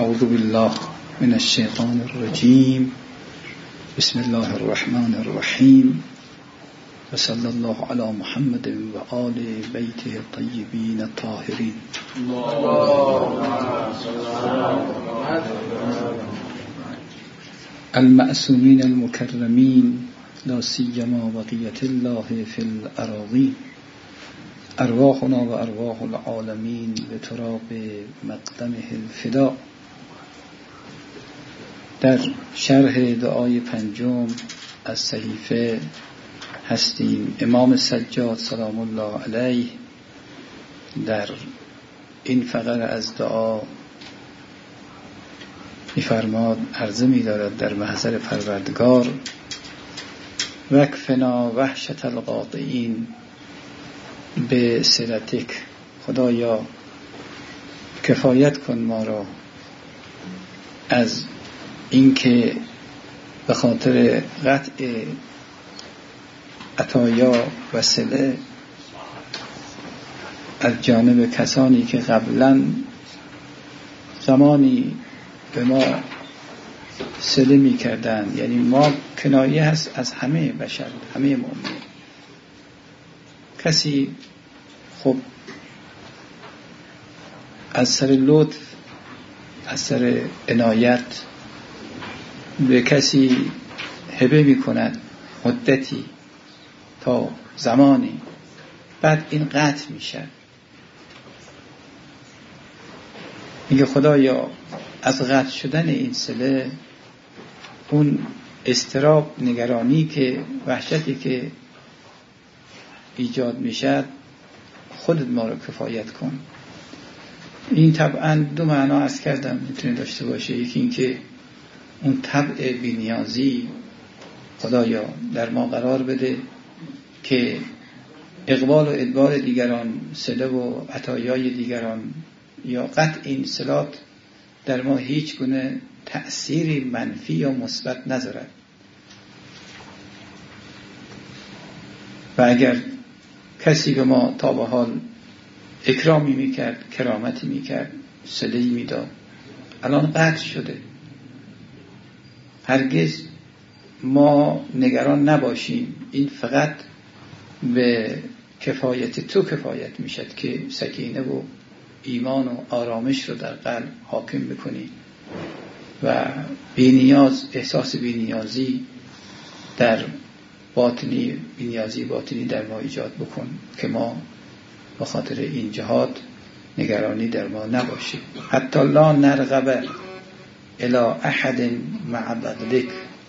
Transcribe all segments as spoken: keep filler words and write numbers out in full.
اعوذ بالله من الشیطان الرجیم. بسم الله الرحمن الرحیم. و صلی الله علی محمد و آل بیته الطیبین الطاهرین. المعصومین المکرمین، لا سیما بقیة الله فی الاراضین. ارواحنا و ارواح العالمین به تراب مقدمه الفدا. در شرح دعای پنجم از صحیفه هستیم. امام سجاد سلام الله علیه در این فقره از دعا می‌فرماد، عرضه می‌دارد در محضر پروردگار: وکفنا وحشت القاطعین به صلتک. خدایا کفایت کن ما را از اینکه به خاطر قطع عطایا و صله از جانب کسانی که قبلا زمانی به ما صله می کردن، یعنی ما کنایه هست از همه بشر، همه مؤمنین. کسی خب از سر لطف، از سر عنایت به کسی هبه می کند مدتی تا زمانی، بعد این قطع میشه. میگه خدایا از قطع شدن این صله، اون اضطراب، نگرانی که وحشتی که ایجاد میشه، خودت ما رو کفایت کن. این طبعا دو معنا عرض کردم میتونه داشته باشه. یکی این که اون طبع بی‌نیازی خدایا در ما قرار بده که اقبال و ادبار دیگران، صله و عطایای دیگران یا قطع این صلات در ما هیچ گونه تأثیری منفی یا مثبت نذارد. و اگر کسی به ما تا به حال اکرامی میکرد، کرامتی میکرد، صله‌ای میداد، الان قطع شده، هرگز ما نگران نباشیم. این فقط به کفایت تو کفایت میشد که سکینه و ایمان و آرامش رو در قلب حاکم بکنی و بی‌نیاز، احساس بی‌نیازی در باطنی، بی‌نیازی باطنی در ما ایجاد بکن که ما به خاطر این جهات نگرانی در ما نباشه. حتی لا نرغب الی احد مع بذلک.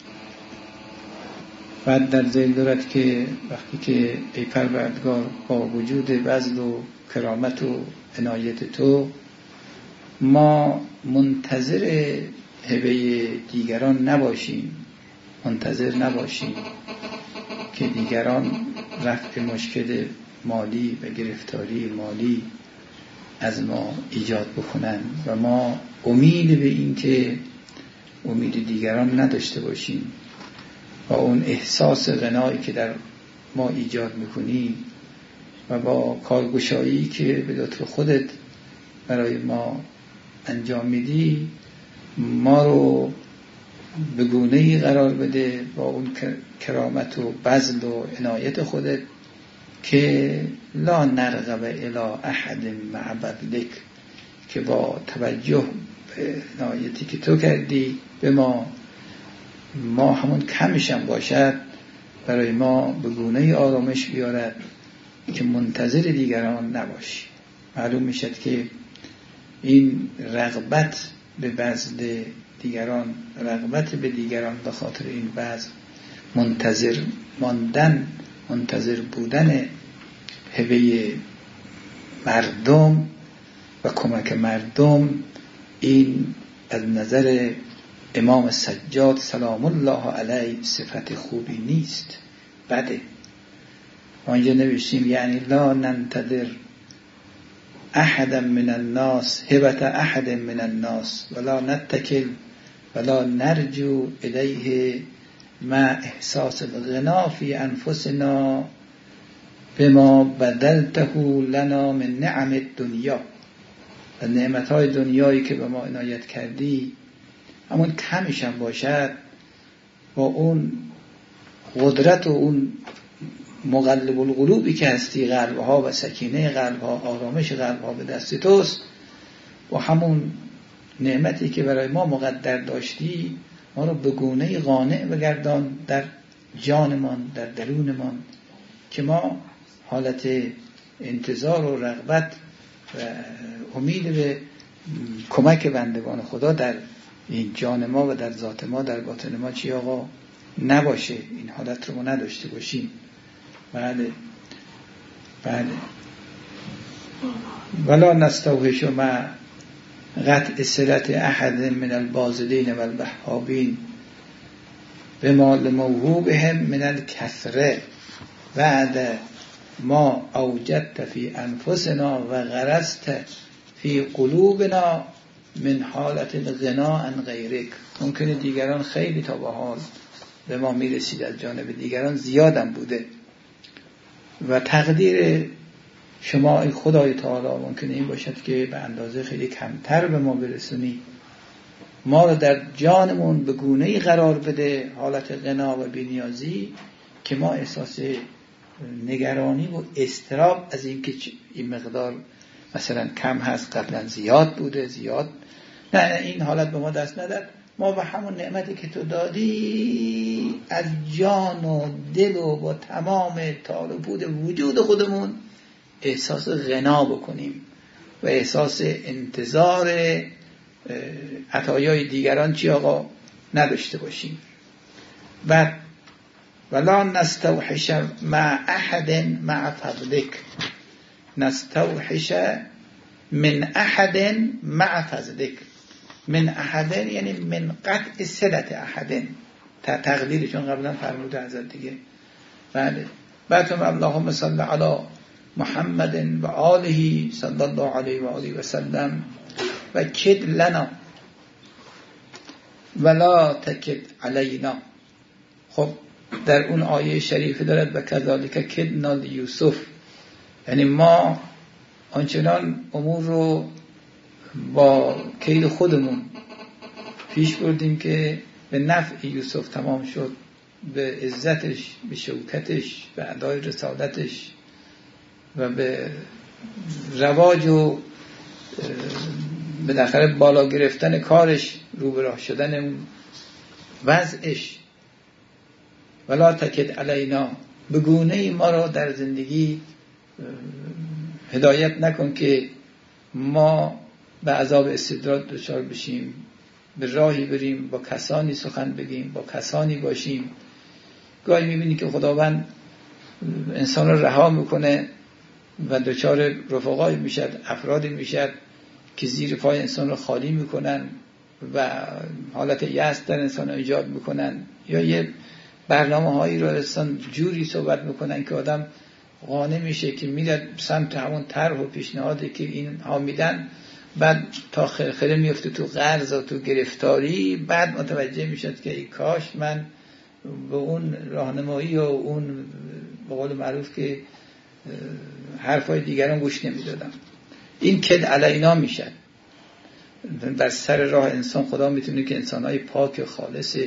بعد در ذهن دارد که وقتی که ای پروردگار با وجود بذل و کرامت و عنایت تو، ما منتظر هبه دیگران نباشیم، منتظر نباشیم که دیگران رفع مشکل مالی و گرفتاری مالی از ما ایجاد بکنن و ما امید به این که امید دیگران نداشته باشیم و اون احساس غنایی که در ما ایجاد میکنی و با کارگشایی که به لطف خودت برای ما انجام میدی، ما رو به گونه‌ای قرار بده با اون کرامت و بذل و عنایت خودت که لا نرغب الی احد مع بذلک، که با توجه به عنایتی که تو کردی به ما، ما همون کمشم باشد برای ما به گونه آرامش بیارد که منتظر دیگران نباشی. معلوم میشد که این رغبت به بذل دیگران، رغبت به دیگران به خاطر این بذل، منتظر ماندن، منتظر بودن هبه مردم و کمک مردم، این از نظر امام سجاد سلام الله علیه صفت خوبی نیست، بده. ما اینجا نوشتیم یعنی لا ننتظر احدا من الناس هبت احد من الناس ولا نتکل ولا نرجو الیه مع احساس الغنا فی انفسنا بما بدلته لنا من نعم الدنیا. و نعمتهای دنیایی که به ما عنایت کردی همون کمش هم باشد، با اون قدرت و اون مقلب القلوبی که هستی، قلبها و سکینه قلبها، آرامش قلبها به دست توست، و همون نعمتی که برای ما مقدر داشتی ما رو به گونه قانع بگردان در جانمان، در درونمان، که ما حالت انتظار و رغبت و امید به کمک بندگان خدا در این جان ما و در ذات ما، در باطن ما چی آقا نباشه، این حالت رو ما نداشته باشیم. بله بله. ولا نستوحش مع قطع صلت احد من الباذلین و الوهابین بما لموهوبهم من الکثره بعد ما اوجدت فی انفسنا و غرست فی قلوبنا من حالت الغنا عن غیرک. ممکنه دیگران خیلی تا به حال به ما میرسید، از جانب دیگران زیادم بوده و تقدیر شما ای خدای تعالی ممکنه این باشد که به اندازه خیلی کمتر به ما برسونی، ما رو در جانمون به گونه‌ای قرار بده، حالت غنا و بی‌نیازی، که ما احساس نگرانی و اضطراب از این که این مقدار مثلا کم هست، قبلا زیاد بوده، زیاد نه، این حالت به ما دست نداد. ما به همون نعمتی که تو دادی از جان و دل و با تمام تال و بود وجود خودمون احساس غنا بکنیم و احساس انتظار عطایای دیگران چی آقا نداشته باشیم. بعد ولا نستوحش مع احد مع فضلک، نستوحش من احد مع فضلک، من احد یعنی من قطع صلت احد، تقدیرشون قبلا فرموده حضرت دیگه. بله. بعد اللهم صل علی محمد و آله صلی الله علیه و آله و سلم و کد لنا ولا تکد علینا. خب در اون آیه شریفه دارد و کذالک کدنا لیوسف، یعنی ما آنچنان امور رو با کید خودمون پیش بردیم که به نفع یوسف تمام شد، به عزتش، به شوکتش، به ادای رسالتش و به رواج و بالاخره بالا گرفتن کارش، رو به راه شدن اون وضعش. ولا تکد علینا، به گونه‌ای ما را در زندگی هدایت نکن که ما به عذاب استدراج دچار بشیم، به راهی بریم، با کسانی سخن بگیم، با کسانی باشیم. گاهی میبینی که خداوند انسان رو رها میکنه و دچار رفقایی میشد، افرادی میشد که زیر پای انسان رو خالی میکنن و حالت یأس در انسان ایجاد میکنن، یا یه برنامه هایی رو انسان جوری صحبت میکنن که آدم قانع میشه که میره سمت همون طرح و پیشنهادی که این ها میدن، بعد تا خرخره میفته تو قرض و تو گرفتاری، بعد متوجه میشد که ای کاش من به اون راهنمایی و اون به قول معروف که حرفای دیگران گوش نمیدادم. این کد علینا میشد. در سر راه انسان خدا میتونه که انسانهای پاک و خالص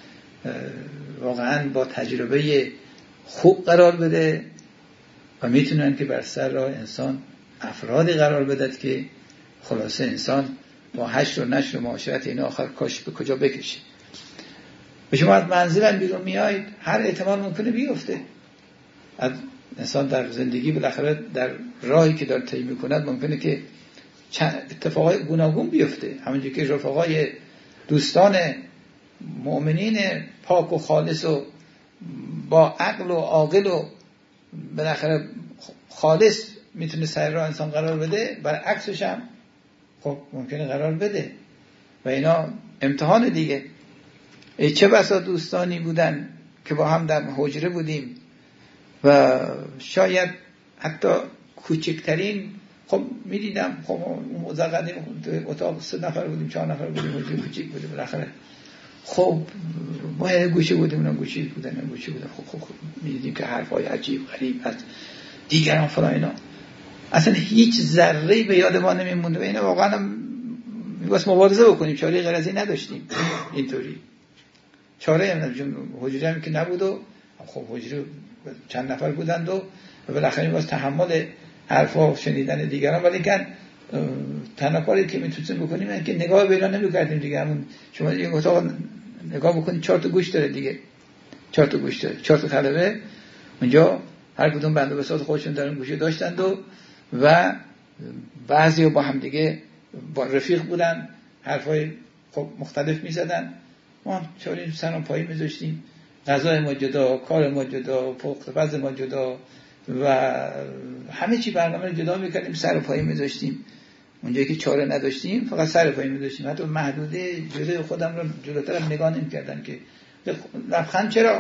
واقعا با تجربه خوب قرار بده و میتونن که بر سر راه انسان افرادی قرار بدد که خلاصه انسان با حشر و نشر و معاشرت این آخر کاش به کجا بکشه. به شما از منزل بیرون میایید، هر احتمال ممکنه بیفته. از انسان در زندگی بالاخره در راهی که داره طی میکند ممکنه که اتفاقای گوناگون بیفته، همونجوری که رفقای دوستان مؤمنین پاک و خالص و با عقل و عاقل و بالاخره خالص میتونه سر راه انسان قرار بده، برعکسش هم خب ممکنه قرار بده و اینا امتحان دیگه. ای چه بسا دوستانی بودن که با هم در حجره بودیم و شاید حتی کوچکترین، خب میدیدم خب اون مزقدی اتاق سه نفر بودیم، چهار نفر بودیم، حجره کوچیک بودیم، بالاخره خب ما یه گوشه بودیم، اون گوشه بودن، اون گوشه بودن، خب خب, خب. میدیدیم که حرفای عجیب غریب از دیگران فلان اینا. اصلا هیچ ذره‌ای به یاد ما نمیمونه و اینو واقعا می‌باید مبارزه بکنیم، چاره غیر از این نداشتیم. اینطوری چاره هم نداشتیم، حجره هم که نبود و خب حجره چند نفر بودند و بالاخره می‌باید تحمل حرفا شنیدن دیگران، ولی که تنها کاری که میتونیم بکنیم اینه که نگاه به اینا نمی‌کردیم دیگه. همون شما این اتاق نگاه بکنید، چهار تا گوش داره دیگه، چهار تا گوش داره، چهار تا طلبه اونجا هر کدوم بنده بساط خودشون در اون گوشه داشتند و و بعضی با هم دیگه با رفیق بودن، حرفای خب مختلف میزدن. ما چاره سر و پایی میذاشتیم، غذای ما جدا، کار ما جدا، پخت پز ما جدا و همه چی برنامه جدا میکردیم، سر و پایی میذاشتیم. اونجایی که چاره نداشتیم فقط سر و پایی میذاشتیم. حتی محدوده جلوی خودم رو جلوتر نگاه نمیکردن که لبخند چرا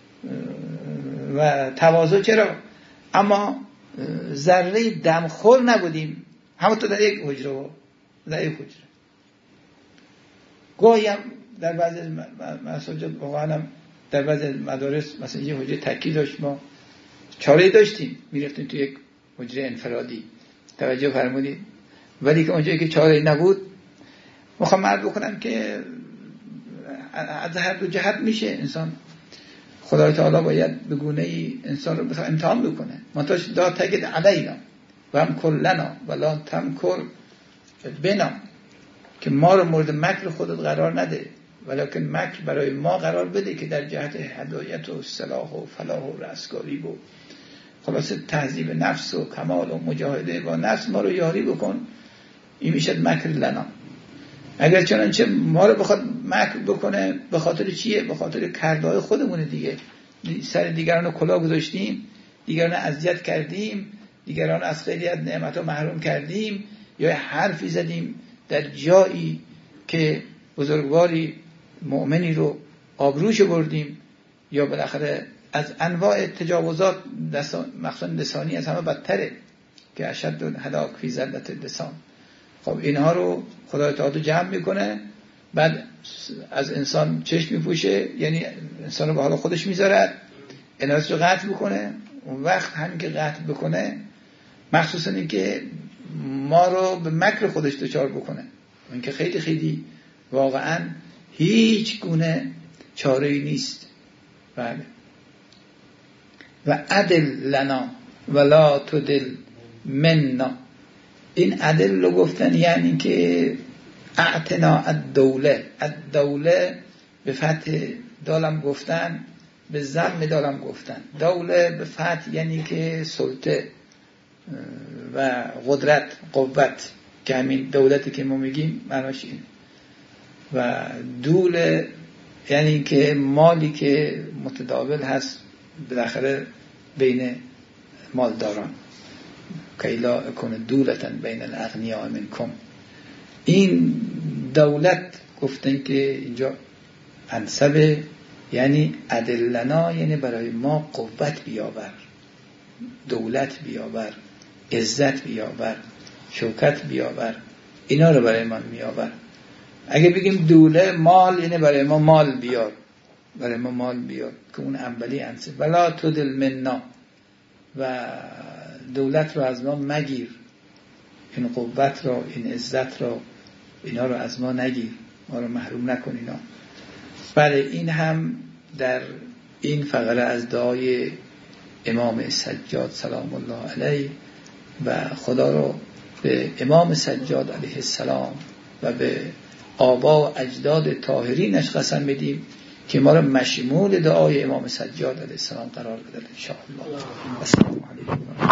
و تواضع چرا، اما ذره دمخور نبودیم. همونطور در یک حجره در یک حجره گاهی هم در بعضی مساجد واقعا در بعضی مدارس مثلا یه حجره تکی داشت، ما چاره داشتیم میرفتیم تو یک حجره انفرادی، توجه فرمودید. ولی که اونجایی که چاره نبود، میخوام عرض بکنم که از هر دو جهت میشه انسان، خدای تعالی باید به گونه ای انسان رو بخواد امتحان بکنه. منتاش دا تگید علینا و هم کلنا ولا تمکر بنا، که ما رو مورد مکر خودت قرار نده، ولیکن مکر برای ما قرار بده که در جهت هدایت و صلاح و فلاح و رستگاری و خلاصه تهذیب نفس و کمال و مجاهده با نفس ما رو یاری بکن. این میشه مکر لنا. اگر چنانچه ما رو بخواد مکر بکنه، به خاطر چیه؟ به خاطر کردهای خودمونه دیگه. سر دیگران رو کلاه گذاشتیم، دیگران رو اذیت کردیم، دیگران از خیلی از نعمت‌ها محروم کردیم، یا حرفی زدیم در جایی که بزرگواری مؤمنی رو آبروش بردیم، یا بالاخره از انواع تجاوزات مخصوصا لسانی از همه بدتره که اشد الهلاک فی زلت اللسان. خب اینها رو خدای تعالی جمع میکنه، بعد از انسان چشم میپوشه، یعنی انسان رو به حال خودش میذاره، انسان رو قطع بکنه. اون وقت همین که قطع بکنه مخصوصا این که ما رو به مکر خودش دچار بکنه، این که خیلی خیلی واقعا هیچ گونه چاره‌ای نیست. بله. و عدل لنا ولا تدل منا. این عدل رو گفتن یعنی که اعتنا الدوله، الدوله به فتح دالم گفتن، به ضم دالم گفتن. دوله به فتح یعنی که سلطه و قدرت، قوت، که همین دولتی که ما میگیم معناش اینه. و دوله یعنی که مالی که متداول هست بالاخره بین مالداران، کیلا اکون دولتن بین الاغنیاء منکم. این دولت گفتن که اینجا انصب، یعنی عدلنا، یعنی برای ما قوت بیاور، دولت بیاور، عزت بیاور، شوکت بیاور، اینا رو برای من بیاور. اگه بگیم دوله مال، یعنی برای ما مال بیار، برای ما مال بیار، که اون انبلی انصب. ولا تدل منا، و دولت رو از ما مگیر، این قوت رو، این عزت رو، اینا رو از ما نگیر، ما رو محروم نکن اینا. بله، این هم در این فقره از دعای امام سجاد سلام الله علیه، و خدا رو به امام سجاد علیه السلام و به آبا و اجداد طاهرینش قسم بدیم که ما رو مشمول دعای امام سجاد علیه السلام قرار بده ان شاء الله. السلام علیکم.